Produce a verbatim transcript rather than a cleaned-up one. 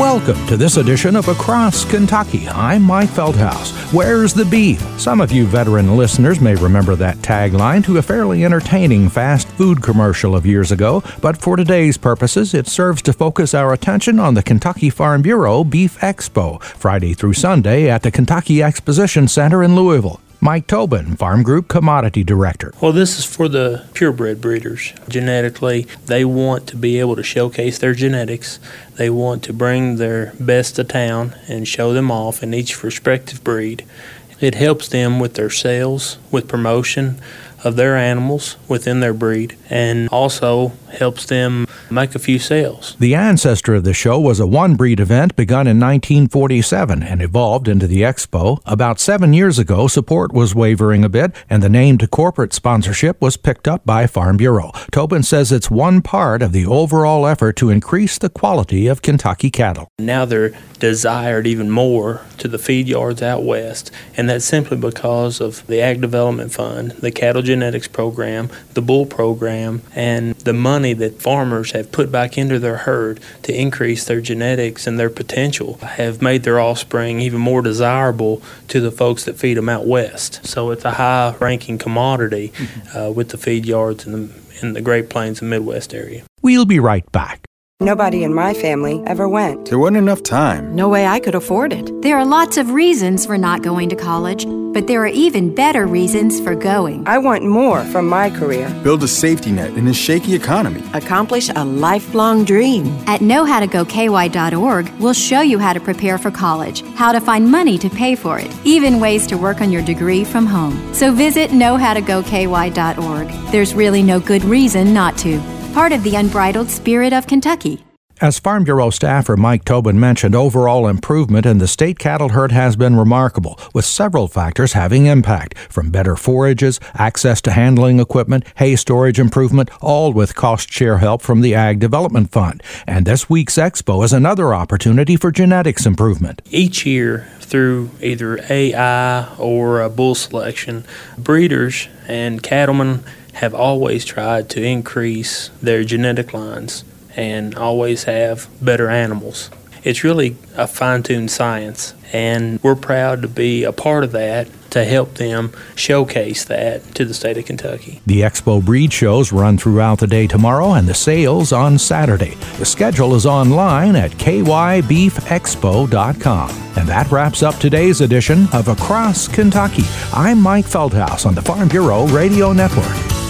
Welcome to this edition of Across Kentucky. I'm Mike Feldhaus. Where's the beef? Some of you veteran listeners may remember that tagline to a fairly entertaining fast food commercial of years ago, but for today's purposes, it serves to focus our attention on the Kentucky Farm Bureau Beef Expo, Friday through Sunday at the Kentucky Exposition Center in Louisville. Mike Tobin, Farm Group Commodity Director. Well, this is for the purebred breeders. Genetically, they want to be able to showcase their genetics. They want to bring their best to town and show them off in each respective breed. It helps them with their sales, with promotion of their animals within their breed, and also helps them make a few sales. The ancestor of the show was a one-breed event begun in nineteen forty-seven and evolved into the expo. About seven years ago, support was wavering a bit, and the name to corporate sponsorship was picked up by Farm Bureau. Tobin says it's one part of the overall effort to increase the quality of Kentucky cattle. Now they're desired even more to the feed yards out west, and that's simply because of the Ag Development Fund, the Cattle Genetics Program, the Bull Program, and the money that farmers have put back into their herd to increase their genetics and their potential have made their offspring even more desirable to the folks that feed them out west. So it's a high-ranking commodity uh, with the feed yards in the, in the Great Plains and Midwest area. We'll be right back. Nobody in my family ever went. There wasn't enough time. No way I could afford it. There are lots of reasons for not going to college, but there are even better reasons for going. I want more from my career. Build a safety net in a shaky economy. Accomplish a lifelong dream. At know how to go K Y dot org, we'll show you how to prepare for college, how to find money to pay for it, even ways to work on your degree from home. So visit know how to go K Y dot org. There's really no good reason not to. Part of the unbridled spirit of Kentucky. As Farm Bureau staffer Mike Tobin mentioned, overall improvement in the state cattle herd has been remarkable, with several factors having impact, from better forages, access to handling equipment, hay storage improvement, all with cost-share help from the Ag Development Fund. And this week's expo is another opportunity for genetics improvement. Each year, through either A I or a bull selection, breeders and cattlemen have always tried to increase their genetic lines and always have better animals. It's really a fine-tuned science, and we're proud to be a part of that to help them showcase that to the state of Kentucky. The Expo breed shows run throughout the day tomorrow and the sales on Saturday. The schedule is online at K Y beef expo dot com. And that wraps up today's edition of Across Kentucky. I'm Mike Feldhaus on the Farm Bureau Radio Network.